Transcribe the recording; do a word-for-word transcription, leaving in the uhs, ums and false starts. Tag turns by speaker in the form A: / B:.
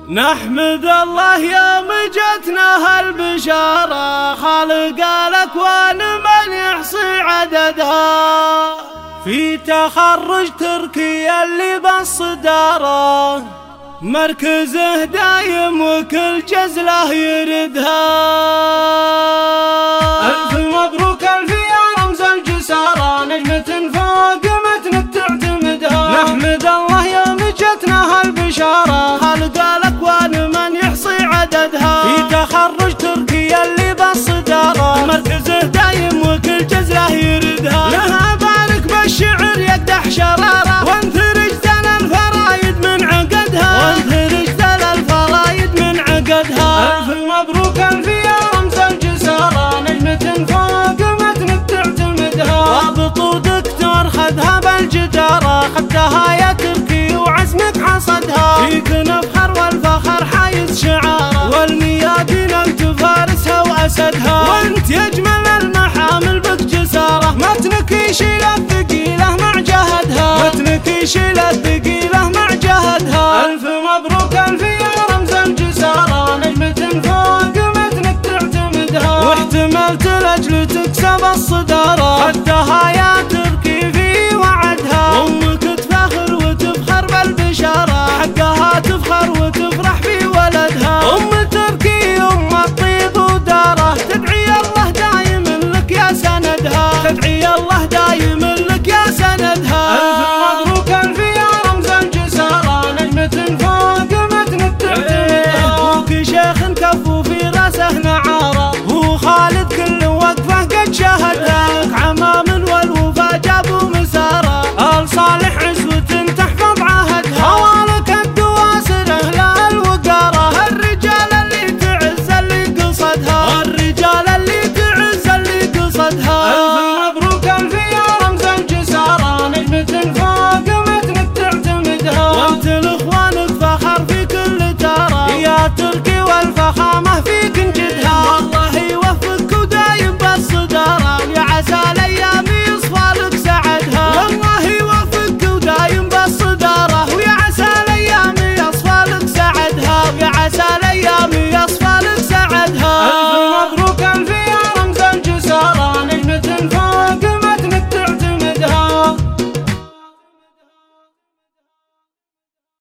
A: نحمد الله يوم جتنا هالبشارة، خالق الأكوان من يحصي عددها، في تخرج تركيا اللي بالصدارة، مركزه دايم وكل جزله يردها. ألف مبروك ألف يا رمز الجسارة، نجمة فوق متنك تعتمدها. نحمد الله يوم جتنا هالبشارة، خالق الأكوان من يحصي عددها، في تخرج تركيا اللي بالصدارة، مركزه دايم وكل جزله يردها. لها بارك بالشعر يقدح شرارة، وانثرج ذل الفرايد من عقدها، وانثرج ذل الفرايد من عقدها. ألف مبروك ألف يا رمز الجسارة، نجمة فوق متنك تعتمدها، ضابط ودكتور خذها بالجدارة، خذتها يا تركي وعزمك حصدها، فيك نفخر والفخر حايز شعاره، والميادين انت فارسها واسدها، وانت يا اجمل المحامل بك جساره، متنك يشيل الثقيله مع جهدها، متنك يشيل الثقيله مع جهدها. الف مبروك الف يا رمز الجساره، نجمة فوق متنك تعتمدها، واحتملت لاجل تكسب الصداره، خذتها يا تركي